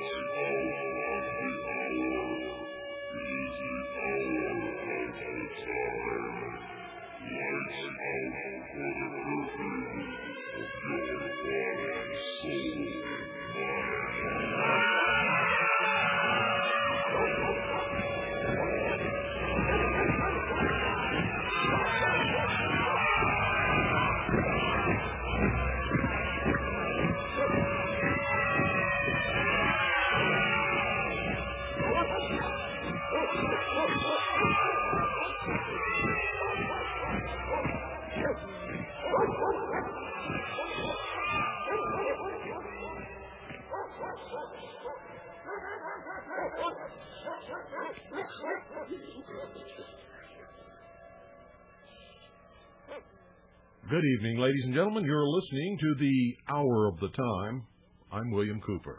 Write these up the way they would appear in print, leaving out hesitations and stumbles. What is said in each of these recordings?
Good evening, ladies and gentlemen. You're listening to the Hour of the Time. I'm William Cooper.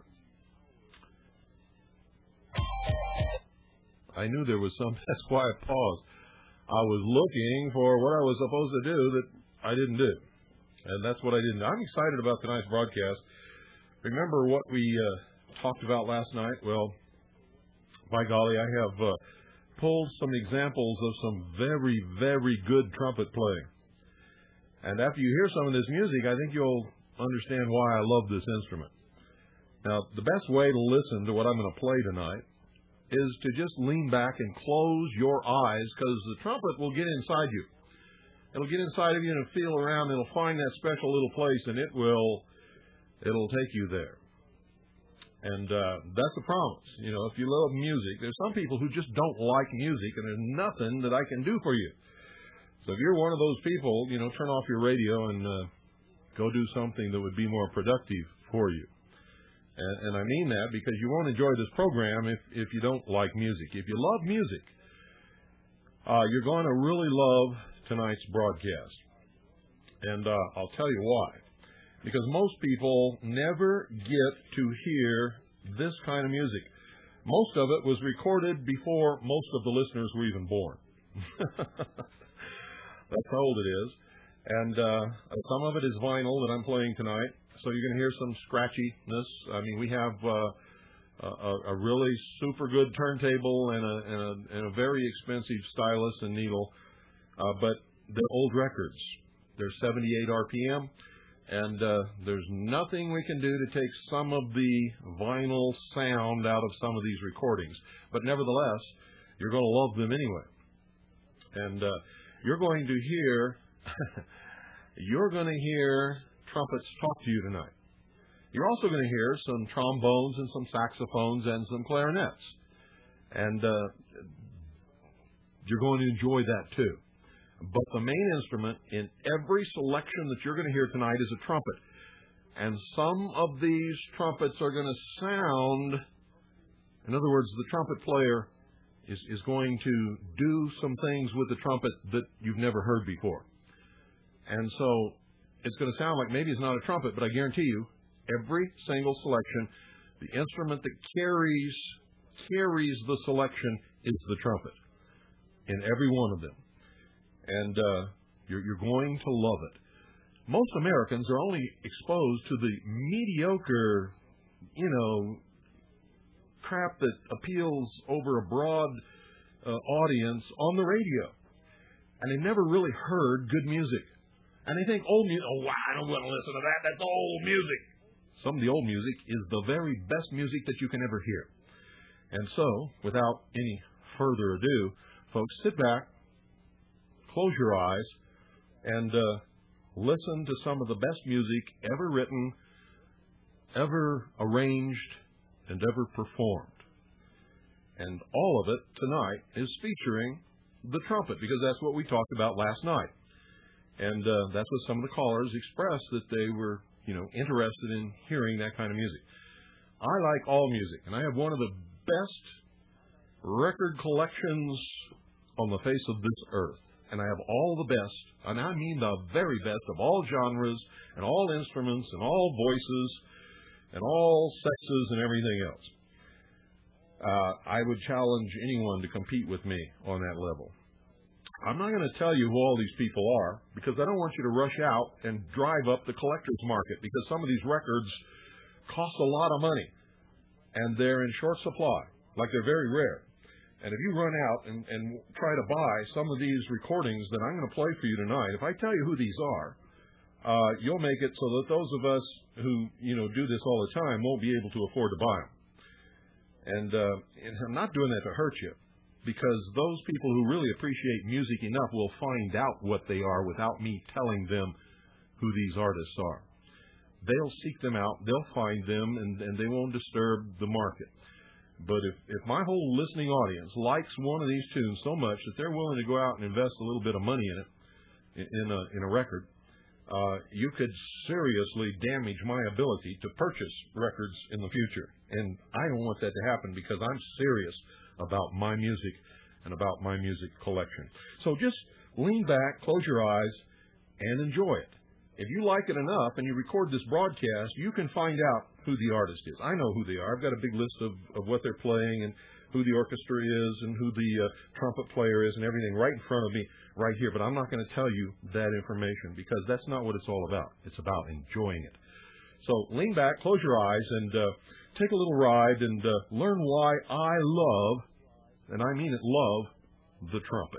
I knew there was some, that's why I paused. I was looking for what I was supposed to do that I didn't do. And that's what I didn't do. I'm excited about tonight's broadcast. Remember what we talked about last night? Well, by golly, I have pulled some examples of some very, very good trumpet playing. And after you hear some of this music, I think you'll understand why I love this instrument. Now, the best way to listen to what I'm going to play tonight is to just lean back and close your eyes, because the trumpet will get inside you. It'll get inside of you and feel around. It'll find that special little place, and it'll take you there. And that's a promise. You know, if you love music, there's some people who just don't like music, and there's nothing that I can do for you. So if you're one of those people, you know, turn off your radio and go do something that would be more productive for you. And I mean that because you won't enjoy this program if you don't like music. If you love music, you're going to really love tonight's broadcast. And I'll tell you why. Because most people never get to hear this kind of music. Most of it was recorded before most of the listeners were even born. That's how old it is. And some of it is vinyl that I'm playing tonight, so you're going to hear some scratchiness. I mean, we have a really super good turntable and a very expensive stylus and needle, but they're old records. They're 78 RPM, and there's nothing we can do to take some of the vinyl sound out of some of these recordings. But nevertheless, you're going to love them anyway. And you're going to hear trumpets talk to you tonight. You're also going to hear some trombones and some saxophones and some clarinets. And you're going to enjoy that too. But the main instrument in every selection that you're going to hear tonight is a trumpet. And some of these trumpets are going to sound, in other words, the trumpet player is going to do some things with the trumpet that you've never heard before. And so it's going to sound like maybe it's not a trumpet, but I guarantee you, every single selection, the instrument that carries the selection is the trumpet in every one of them. And you're going to love it. Most Americans are only exposed to the mediocre, crap that appeals over a broad audience on the radio. And they've never really heard good music. And they think old music, I don't want to listen to that. That's old music. Some of the old music is the very best music that you can ever hear. And so, without any further ado, folks, sit back, close your eyes, and listen to some of the best music ever written, ever arranged, and ever performed. And all of it tonight is featuring the trumpet, because that's what we talked about last night. And that's what some of the callers expressed, that they were, interested in hearing that kind of music. I like all music, and I have one of the best record collections on the face of this earth. And I have all the best, and I mean the very best of all genres and all instruments and all voices and all sexes and everything else. I would challenge anyone to compete with me on that level. I'm not going to tell you who all these people are, because I don't want you to rush out and drive up the collector's market, because some of these records cost a lot of money. and they're in short supply, like they're very rare. And if you run out and try to buy some of these recordings that I'm going to play for you tonight, if I tell you who these are, you'll make it so that those of us who, do this all the time won't be able to afford to buy them. And I'm not doing that to hurt you, because those people who really appreciate music enough will find out what they are without me telling them who these artists are. They'll seek them out, they'll find them, and they won't disturb the market. But if my whole listening audience likes one of these tunes so much that they're willing to go out and invest a little bit of money in it, in a record, you could seriously damage my ability to purchase records in the future. And I don't want that to happen, because I'm serious about my music and about my music collection. So just lean back, close your eyes, and enjoy it. If you like it enough and you record this broadcast, you can find out who the artist is. I know who they are. I've got a big list of what they're playing and who the orchestra is and who the trumpet player is and everything right in front of me right here. But I'm not going to tell you that information, because that's not what it's all about. It's about enjoying it. So lean back, close your eyes, and take a little ride and learn why I love, and I mean it, love, the trumpet.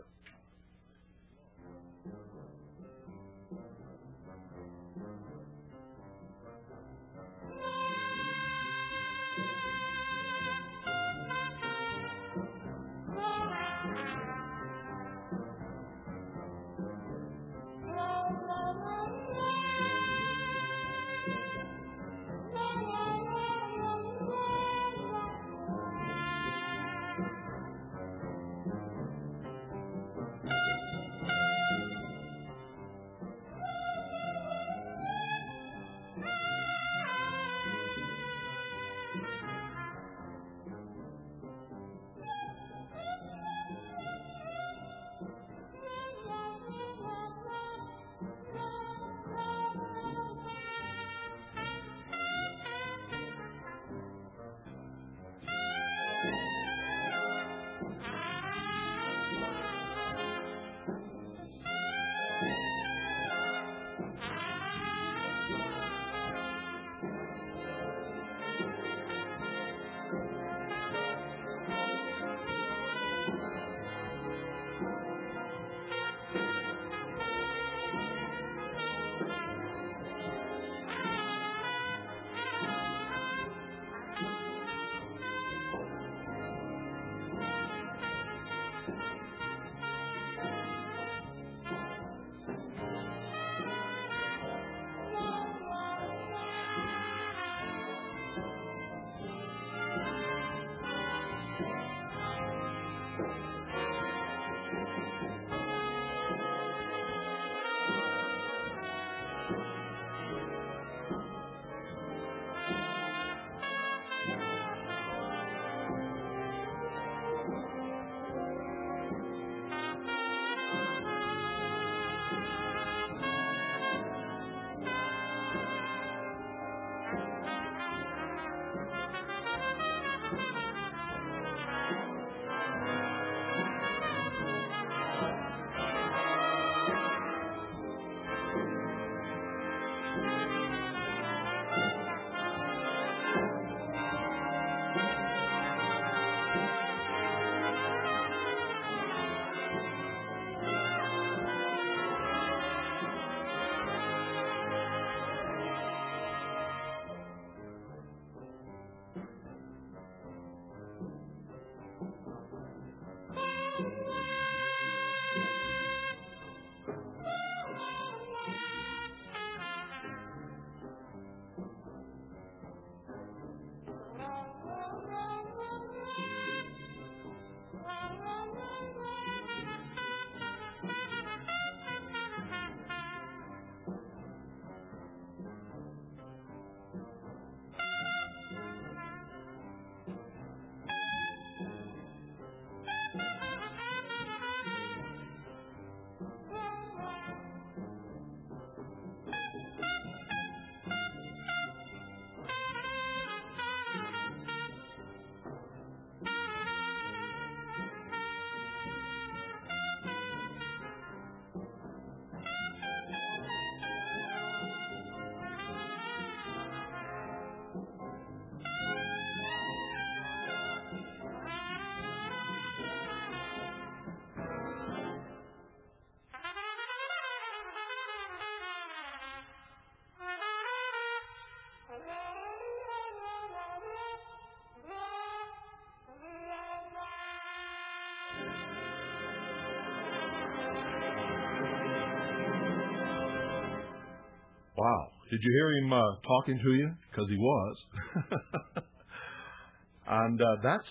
Wow. Did you hear him talking to you? Because he was. And that's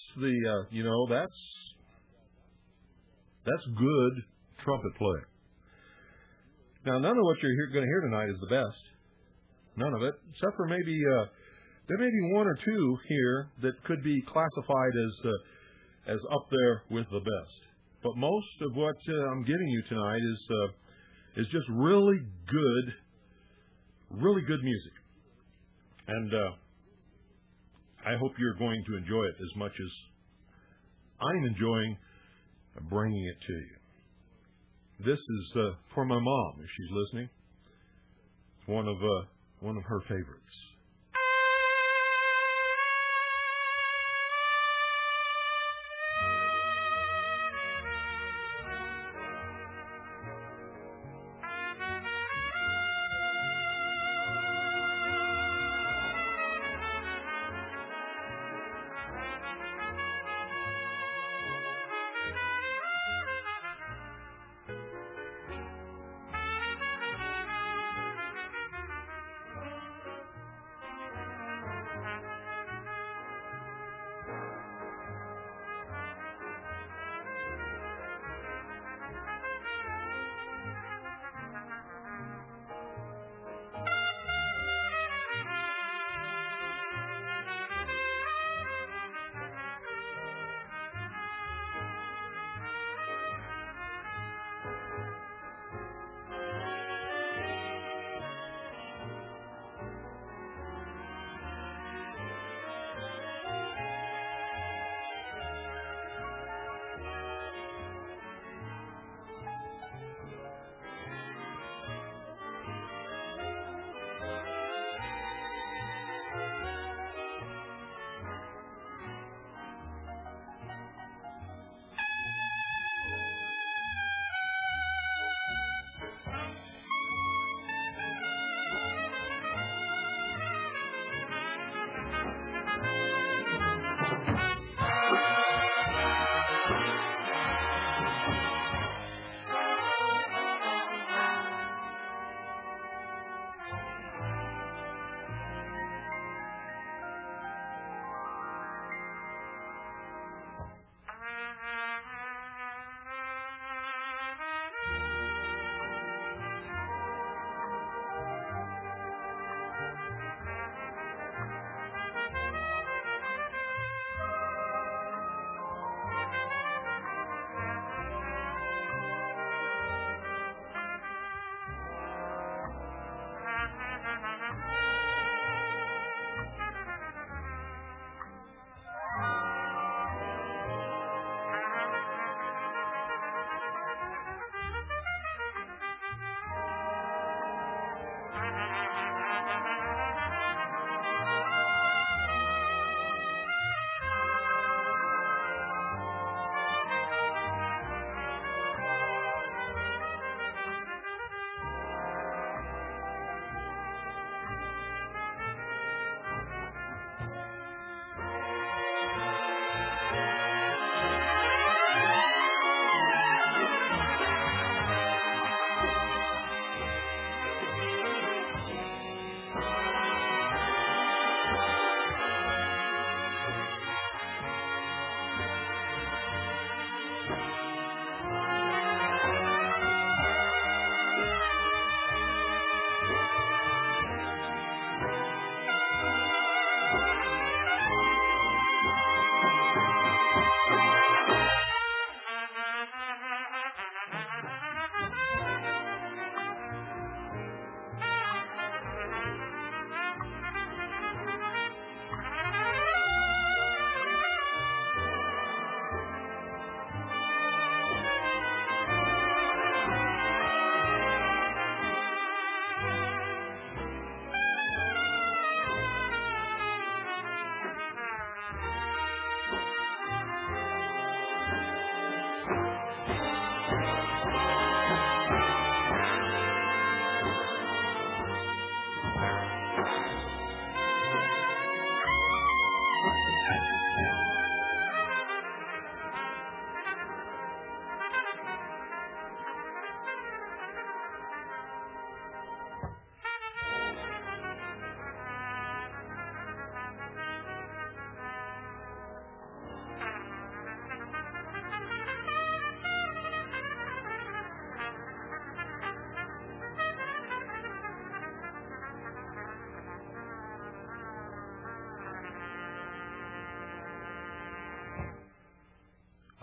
that's good trumpet playing. Now, none of what you're going to hear tonight is the best. None of it, except for maybe there may be one or two here that could be classified as up there with the best. But most of what I'm giving you tonight is just really good music, and I hope you're going to enjoy it as much as I'm enjoying bringing it to you. This is for my mom, if she's listening. It's one of her favorites.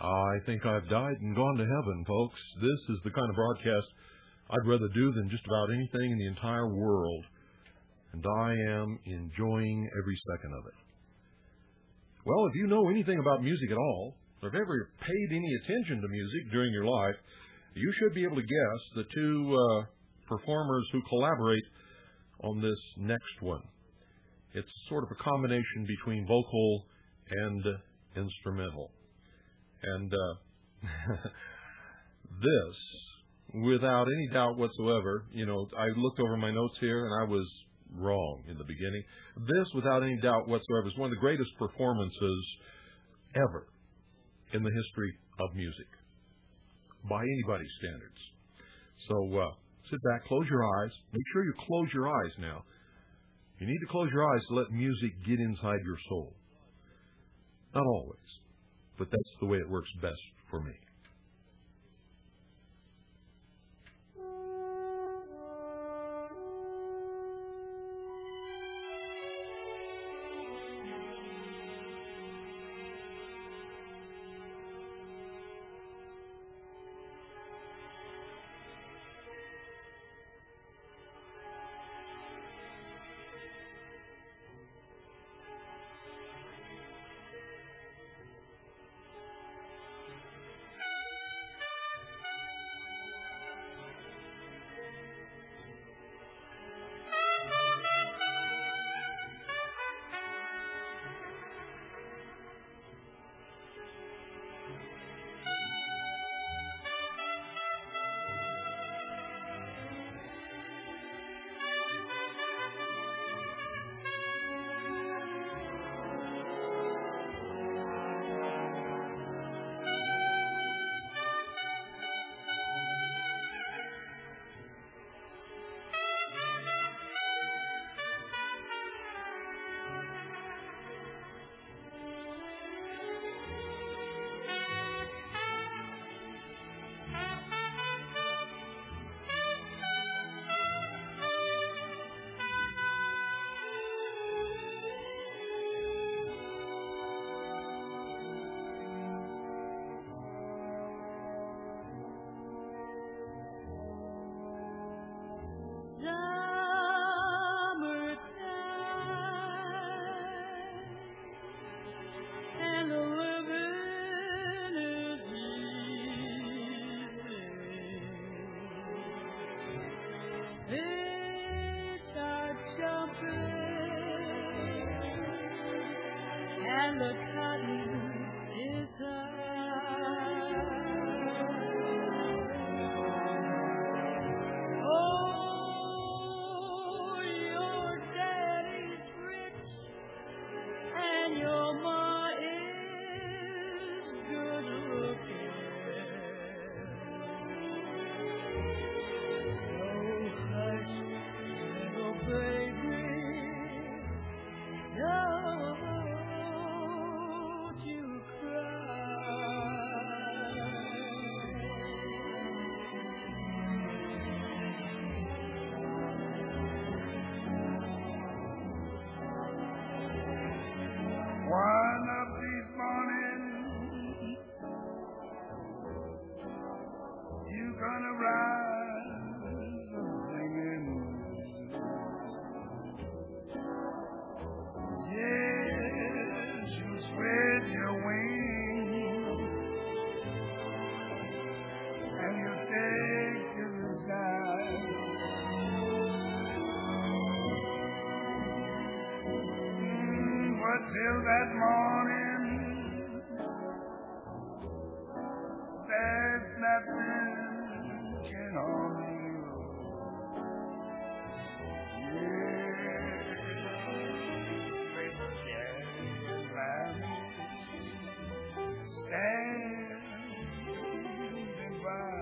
I think I've died and gone to heaven, folks. This is the kind of broadcast I'd rather do than just about anything in the entire world. And I am enjoying every second of it. Well, if you know anything about music at all, or if ever paid any attention to music during your life, you should be able to guess the two performers who collaborate on this next one. It's sort of a combination between vocal and instrumental. And this, without any doubt whatsoever, I looked over my notes here and I was wrong in the beginning. This, without any doubt whatsoever, is one of the greatest performances ever in the history of music, by anybody's standards. So sit back, close your eyes. Make sure you close your eyes now. You need to close your eyes to let music get inside your soul. Not always, but that's the way it works best for me. And the cotton is high. Oh, your daddy's rich and your ma is good looking. Oh, hush, little baby. Don't you cry. One of these mornings, you're gonna rise singing. Yes, you spread your wings and you take to the sky. But till that morning, there's nothing can harm you. Standing by.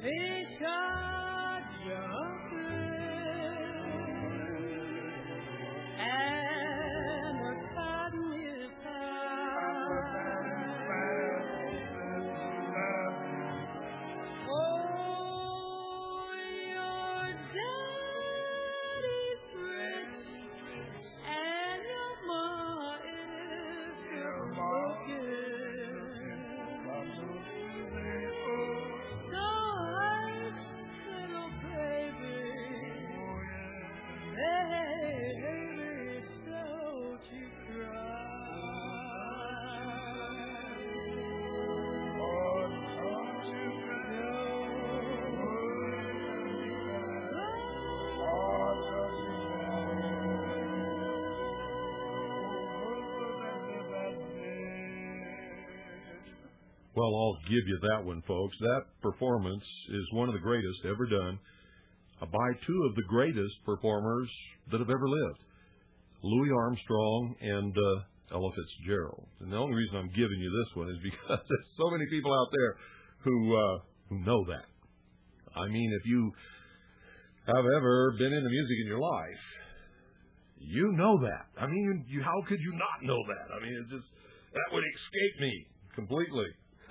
Well, I'll give you that one, folks. That performance is one of the greatest ever done by two of the greatest performers that have ever lived, Louis Armstrong and Ella Fitzgerald. And the only reason I'm giving you this one is because there's so many people out there who know that. I mean, if you have ever been into music in your life, you know that. I mean, how could you not know that? I mean, it's just, that would escape me completely.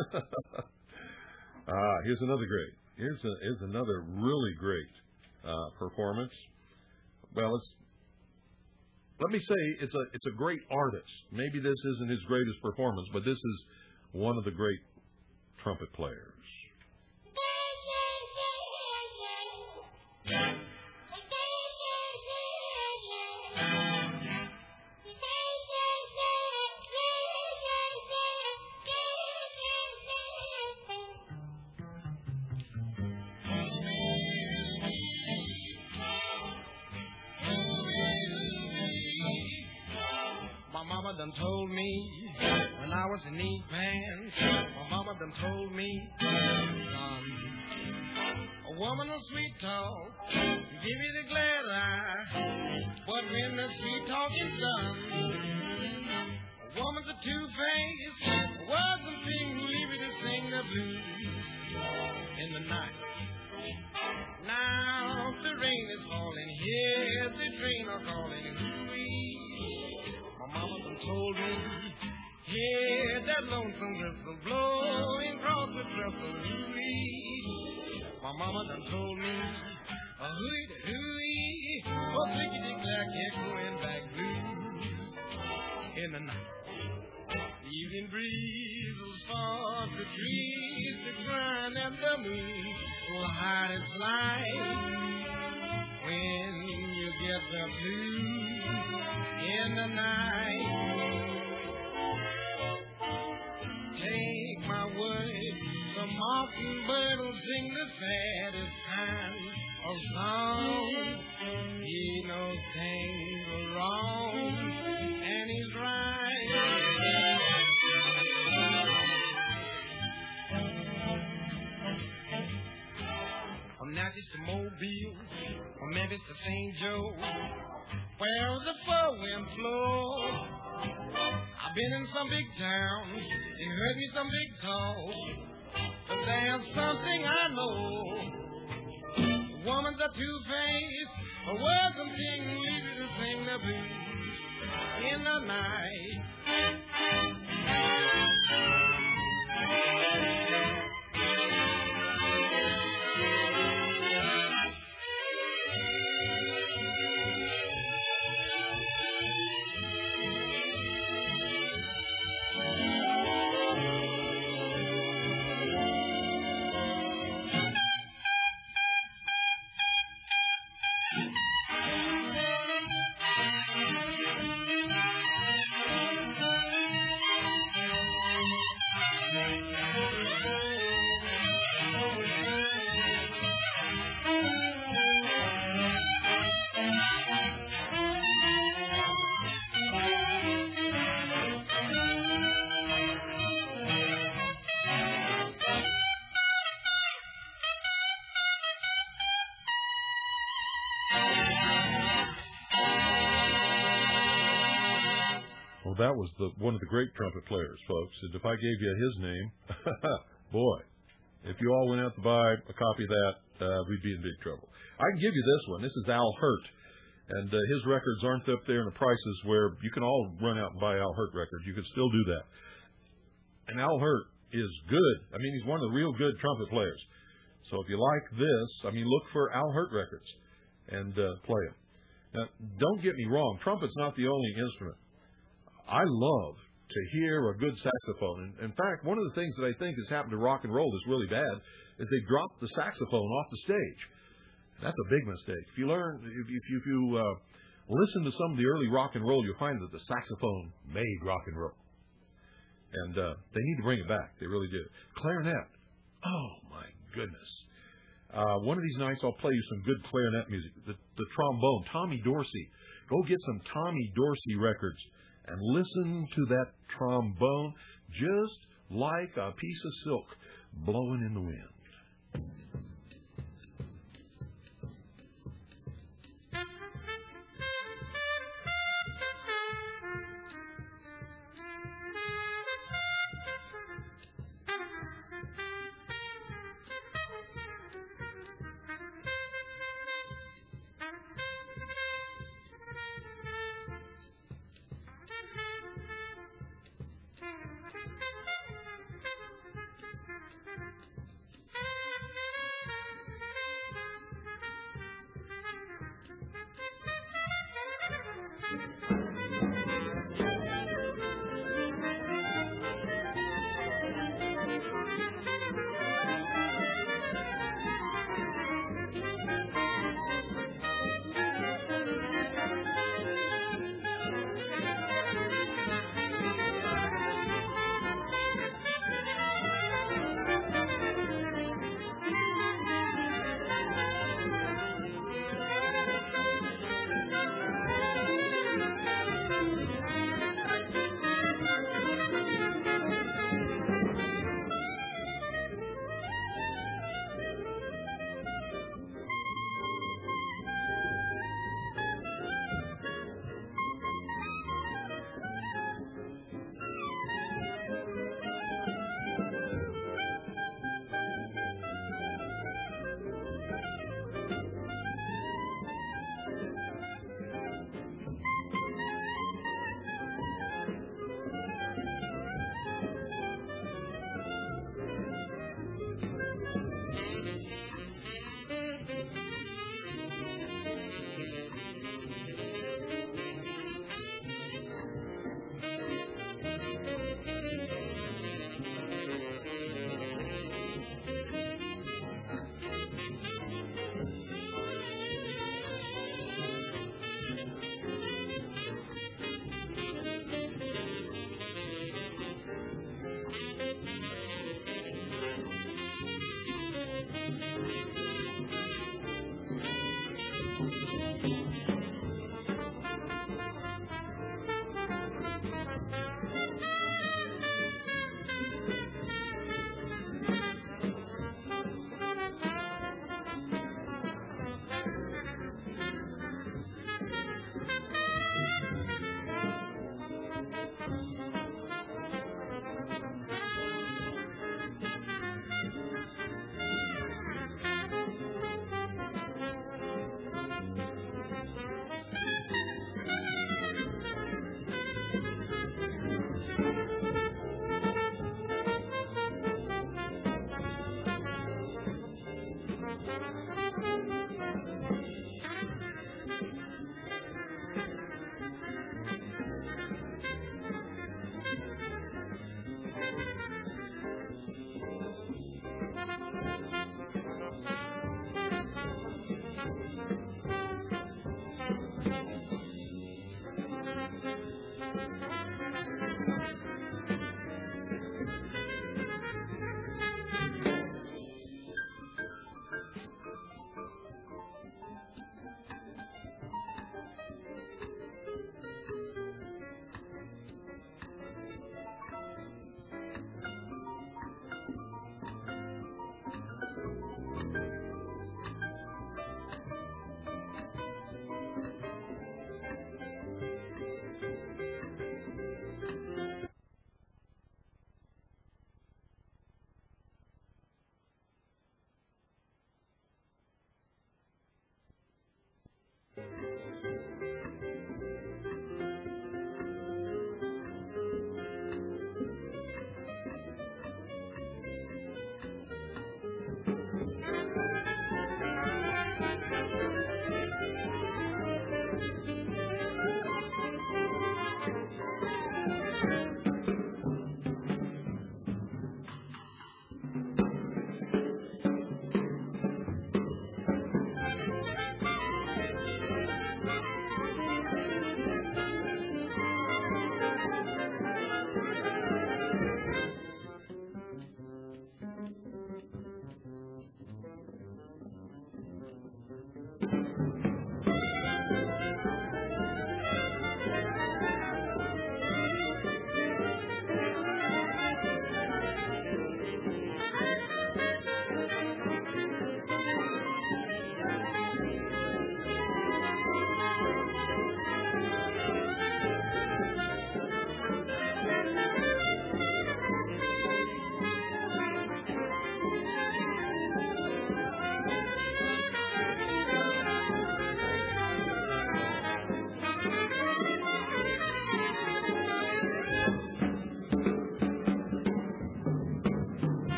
Here's another great. Here's another really great performance. Well, let me say it's a great artist. Maybe this isn't his greatest performance, but this is one of the great trumpet players. Done told me when I was in neat pants. My mama done told me, son, a woman of sweet talk, give you the glad eye, but when the sweet talk is done, a woman's a two-face, wasn't thing, leave you to sing the blues in the night. Now the rain is falling, here's the train a calling, Louis. My mama done told me, hear that lonesome whistle blowing across the trestle, Louis. My mama done told me, hooey, oh, clickety-clack, echoing back blues in the night. The evening breeze will fall the trees, the grind and the moon will hide its light when you get the blues in the night. Take my word, the mockingbird will sing the saddest kind of song. He knows things are wrong, and he's right. From Natchez to Mobile, from Memphis to St. Joe, where the four wind flows. I've been in some big towns, you heard me some big talk, but there's something I know. A woman's a two-face, a welcome king, leave you to sing the blues in the night. That was one of the great trumpet players, folks. And if I gave you his name, boy, If you all went out to buy a copy of that, we'd be in big trouble. I can give you this one. This is Al Hirt, and his records aren't up there in the prices where you can all run out and buy Al Hirt records. You can still do that. And Al Hirt is good. I mean, he's one of the real good trumpet players. So if you like this, I mean, look for Al Hirt records and play them. Now, don't get me wrong. Trumpet's not the only instrument. I love to hear a good saxophone. And in fact, one of the things that I think has happened to rock and roll that's really bad is they dropped the saxophone off the stage. That's a big mistake. If you listen to some of the early rock and roll, you'll find that the saxophone made rock and roll. And they need to bring it back. They really do. Clarinet. Oh, my goodness. One of these nights I'll play you some good clarinet music. The trombone, Tommy Dorsey. Go get some Tommy Dorsey records and listen to that trombone just like a piece of silk blowing in the wind.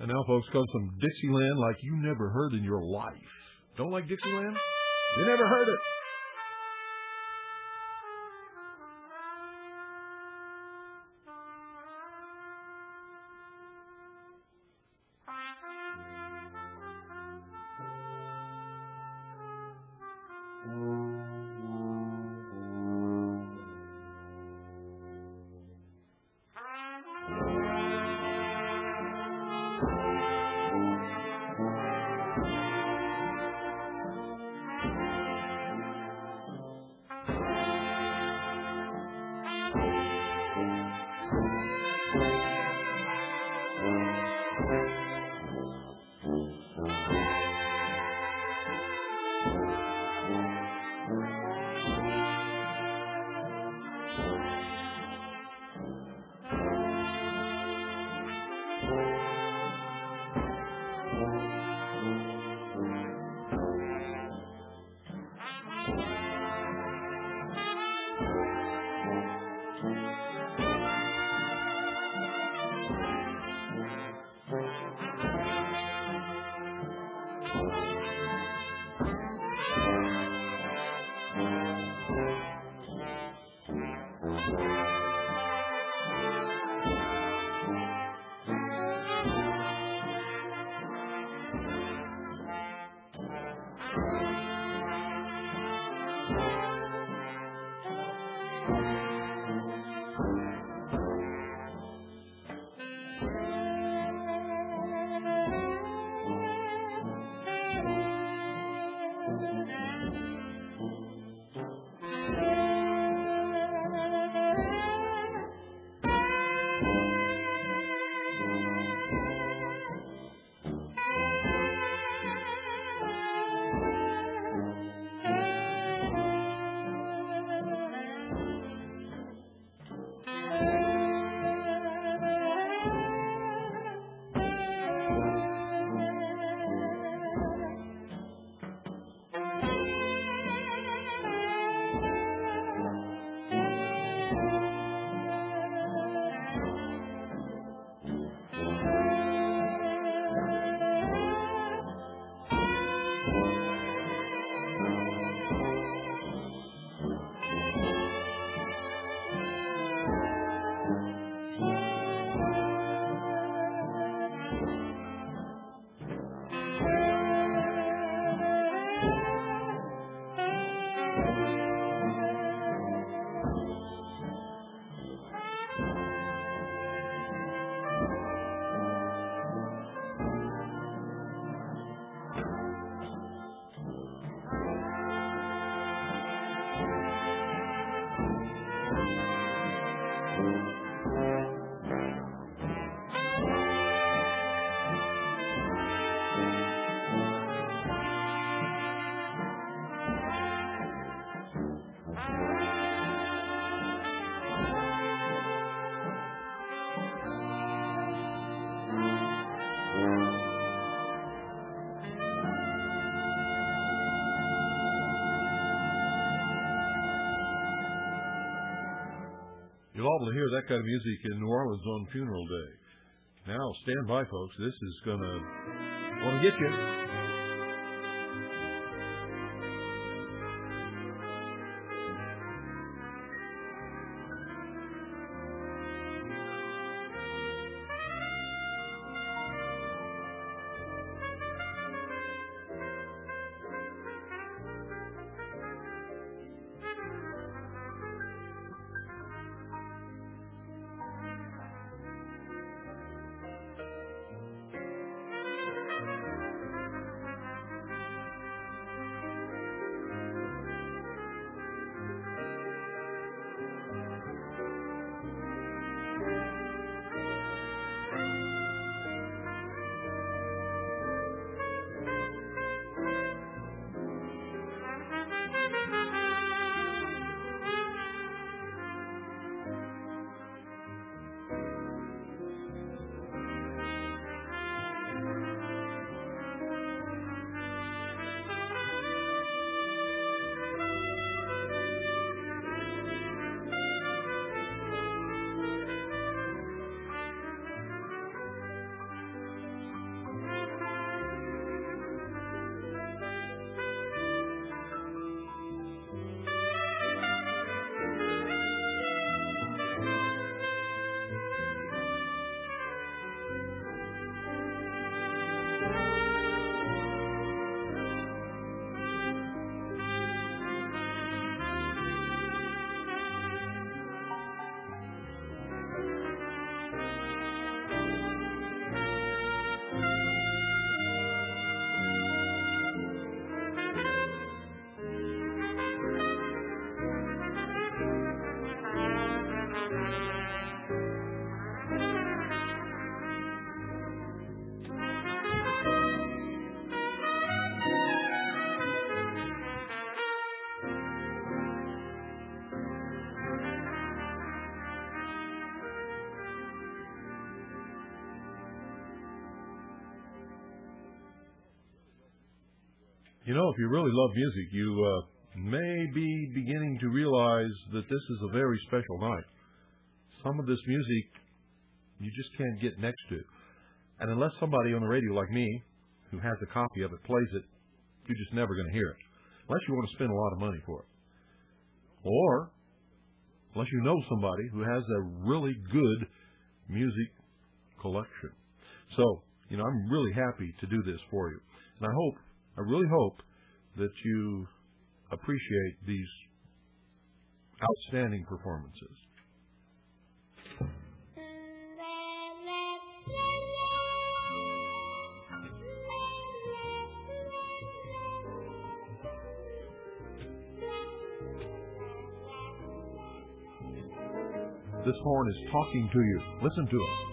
And now, folks, comes some Dixieland like you never heard in your life. Don't like Dixieland? You never heard it. You'll often hear that kind of music in New Orleans on funeral day. Now, stand by, folks. This is going to get you. You know, if you really love music, you may be beginning to realize that this is a very special night. Some of this music you just can't get next to. And unless somebody on the radio like me, who has a copy of it, plays it, you're just never going to hear it. Unless you want to spend a lot of money for it. Or unless you know somebody who has a really good music collection. So, you know, I'm really happy to do this for you. And I really hope that you appreciate these outstanding performances. This horn is talking to you. Listen to it.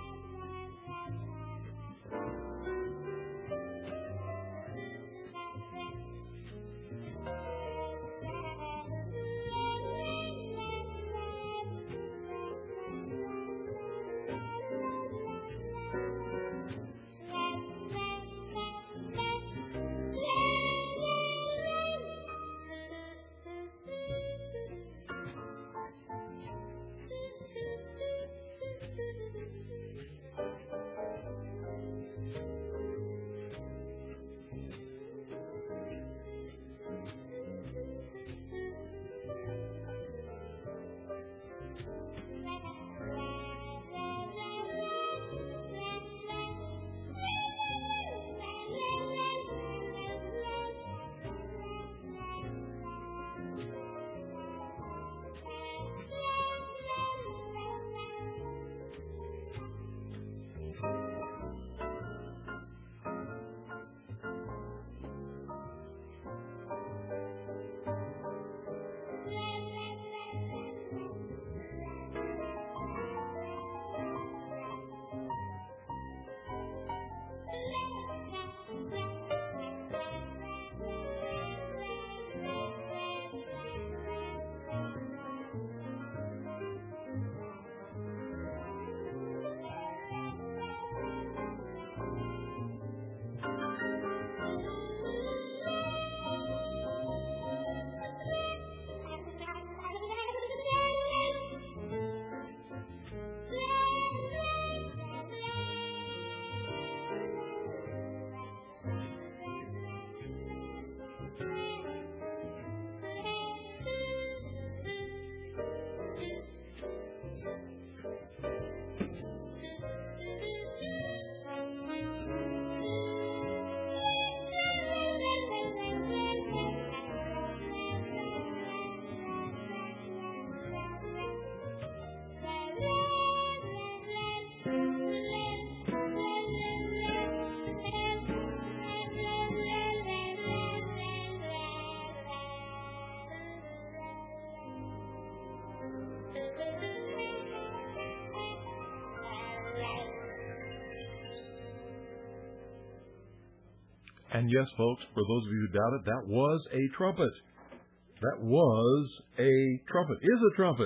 And yes, folks, for those of you who doubt it, that was a trumpet. That was a trumpet. Is a trumpet.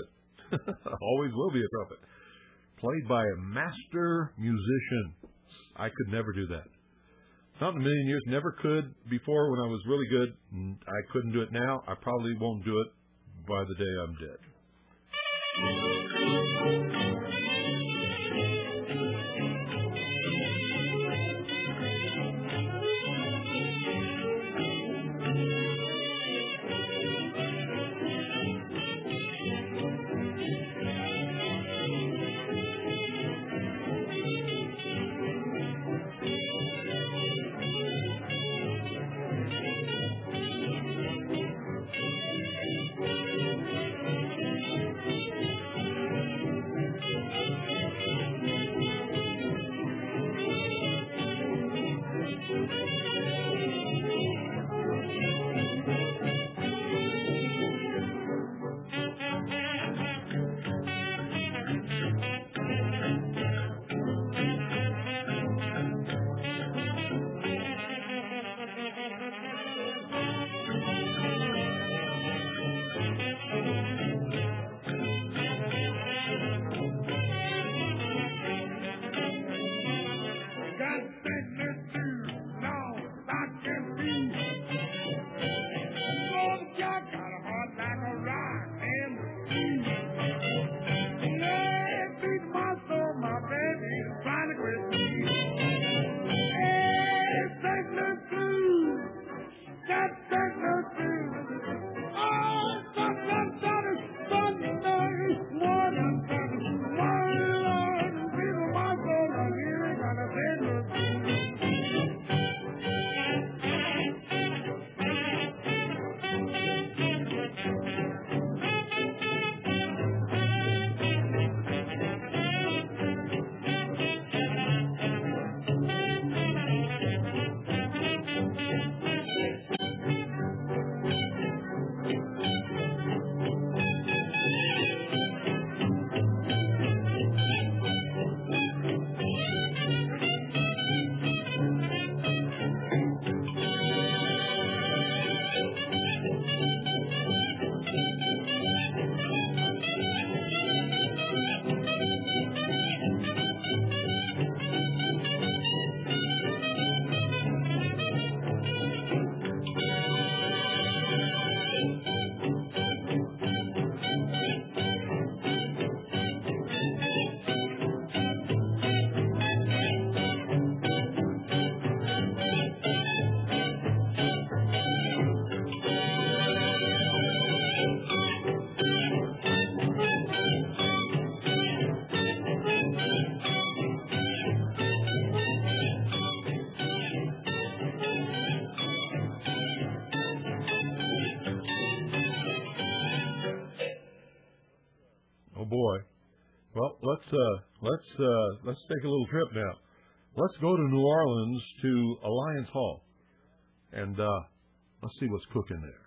Always will be a trumpet. Played by a master musician. I could never do that. Not in a million years. Never could before when I was really good. I couldn't do it now. I probably won't do it by the day I'm dead. let's take a little trip now. Let's go to New Orleans to Alliance Hall, and let's see what's cooking there.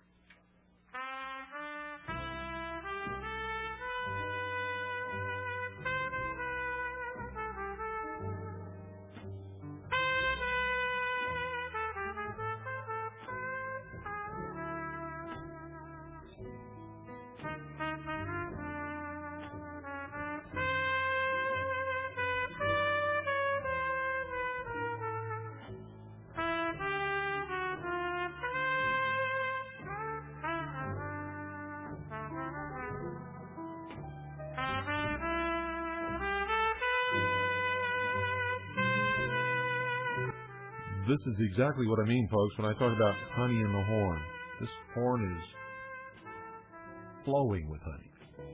This is exactly what I mean, folks, when I talk about honey in the horn. This horn is flowing with honey.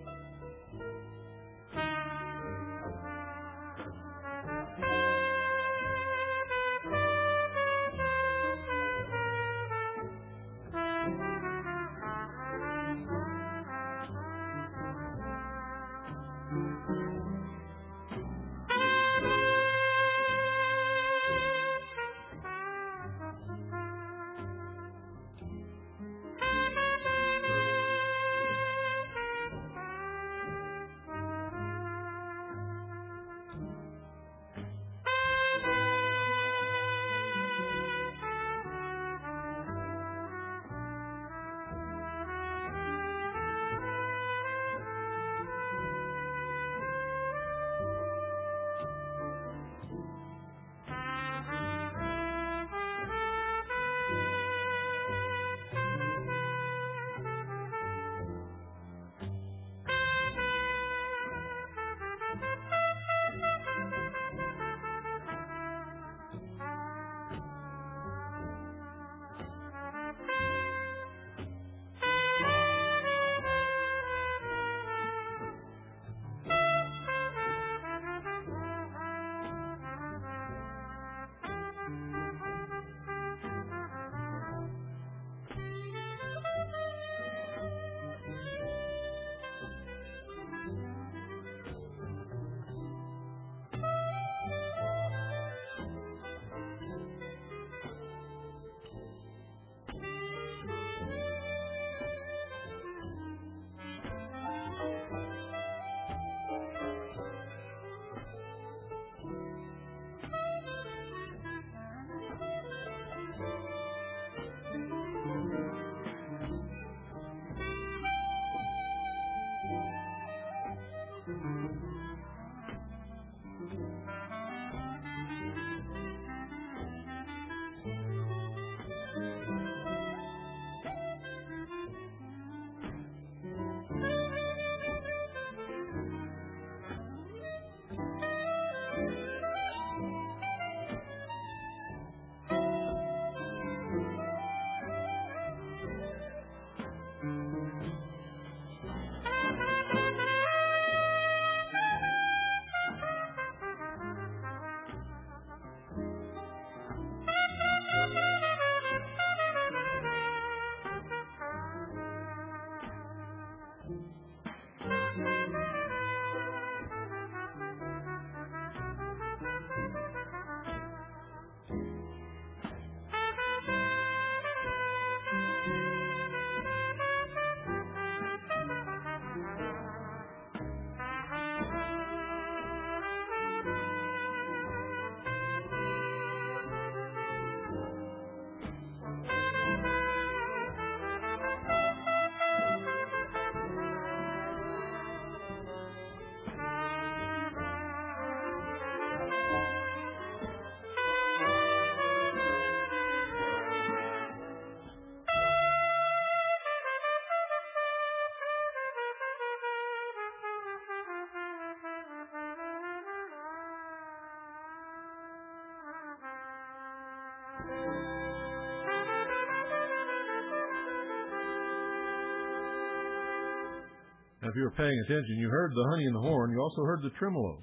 Now, if you were paying attention, you heard the honey in the horn. You also heard the tremolo.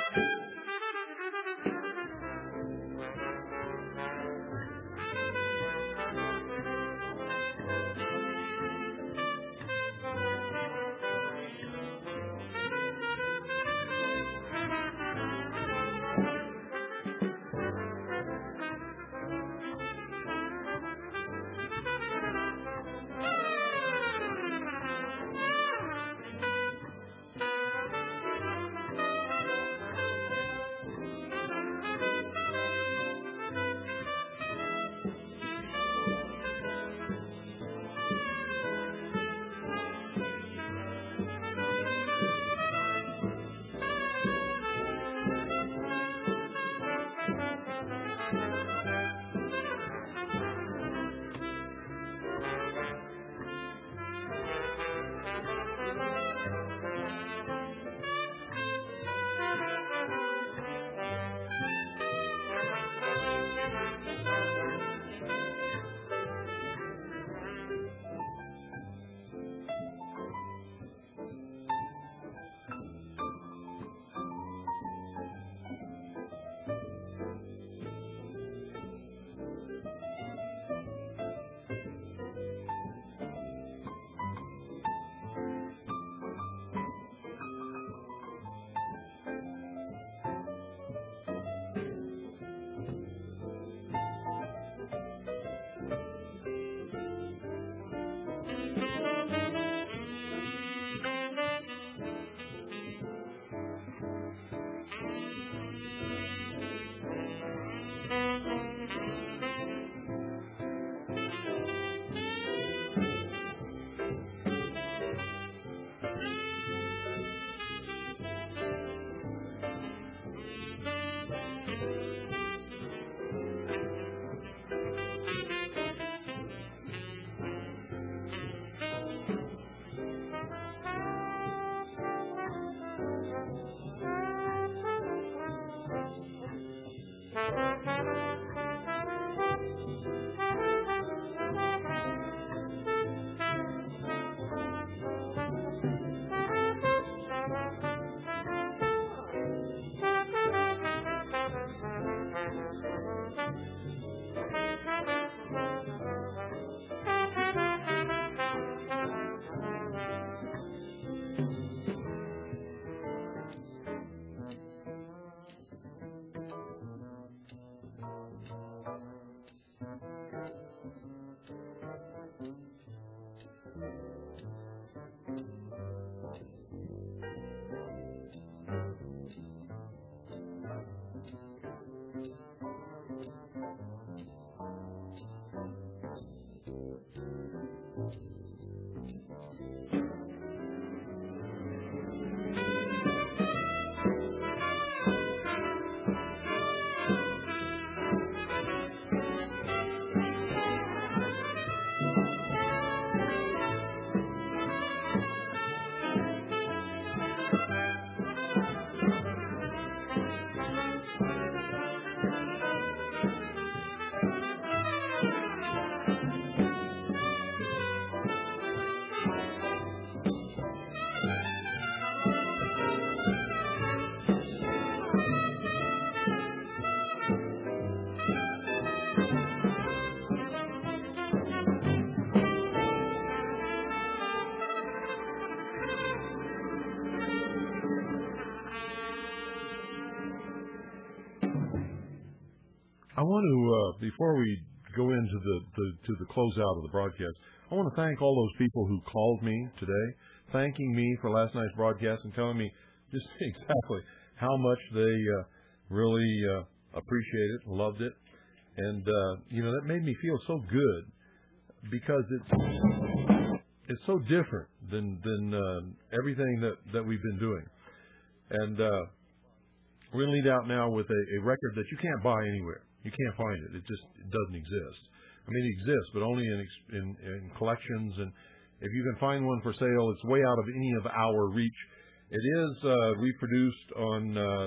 I want to, before we go into the closeout of the broadcast, I want to thank all those people who called me today, thanking me for last night's broadcast and telling me just exactly how much they really appreciated it, loved it. And, that made me feel so good because it's so different than everything that we've been doing. And we're going to lead out now with a record that you can't buy anywhere. You can't find it. It doesn't exist. I mean, it exists, but only in collections. And if you can find one for sale, it's way out of any of our reach. It is reproduced on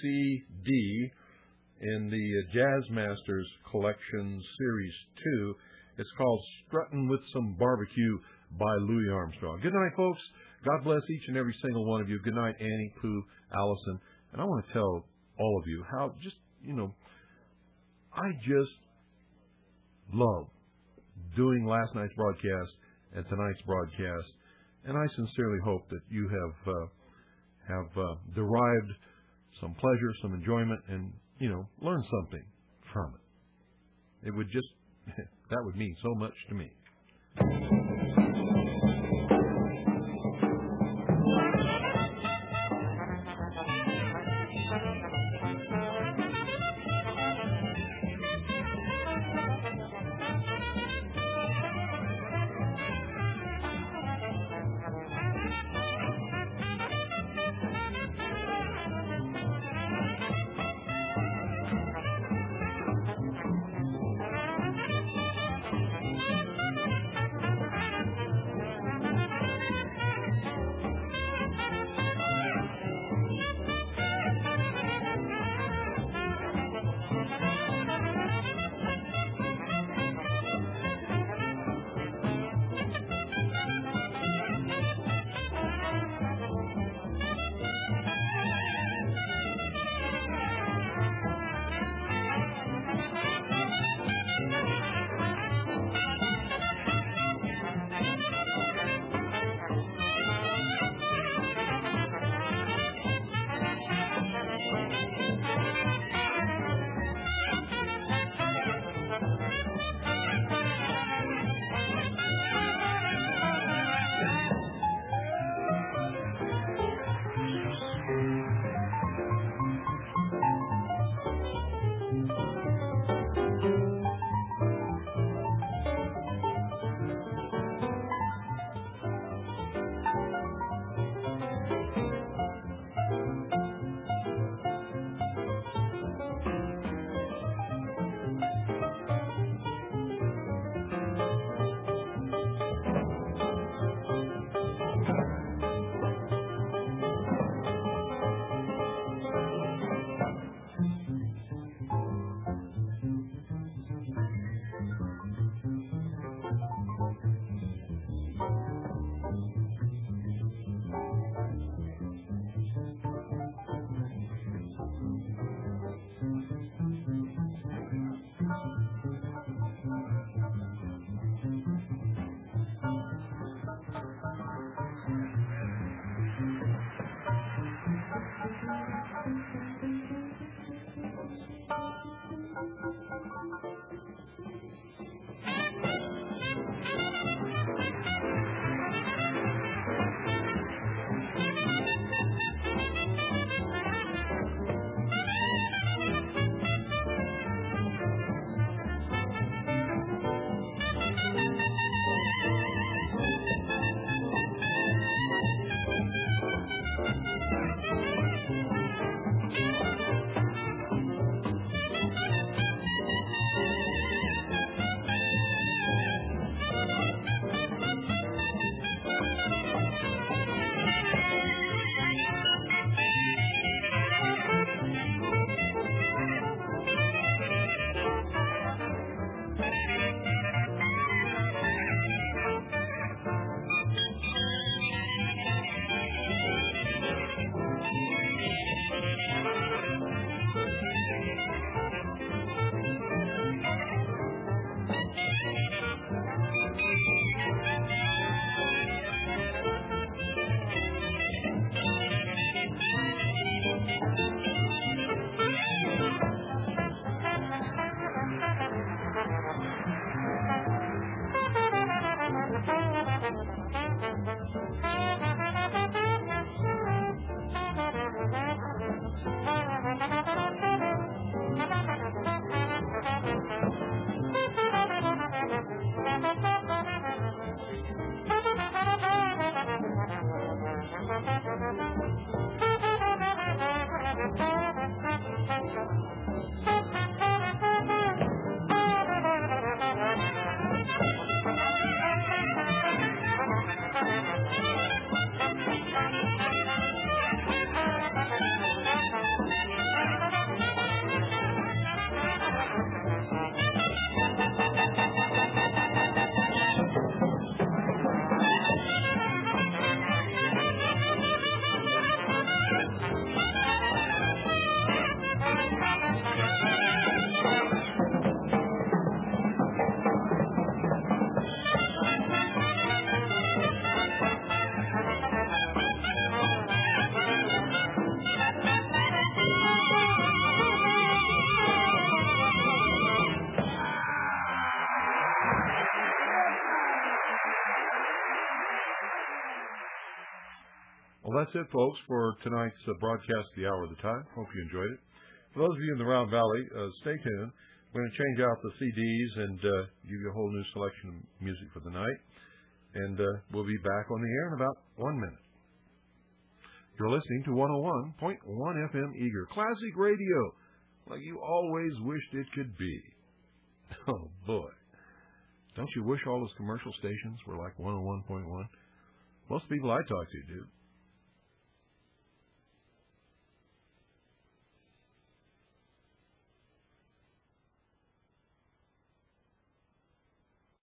CD in the Jazz Masters Collection Series 2. It's called Struttin' with Some Barbecue by Louis Armstrong. Good night, folks. God bless each and every single one of you. Good night, Annie, Pooh, Allison. And I want to tell all of you how just, I just love doing last night's broadcast and tonight's broadcast. And I sincerely hope that you have derived some pleasure, some enjoyment, and, learned something from it. It would just, that would mean so much to me. Well, that's it, folks, for tonight's broadcast, The Hour of the Time. Hope you enjoyed it. For those of you in the Round Valley, stay tuned. We're going to change out the CDs and give you a whole new selection of music for the night. And we'll be back on the air in about 1 minute. You're listening to 101.1 FM Eager. Classic radio, like you always wished it could be. Oh, boy. Don't you wish all those commercial stations were like 101.1? Most people I talk to do.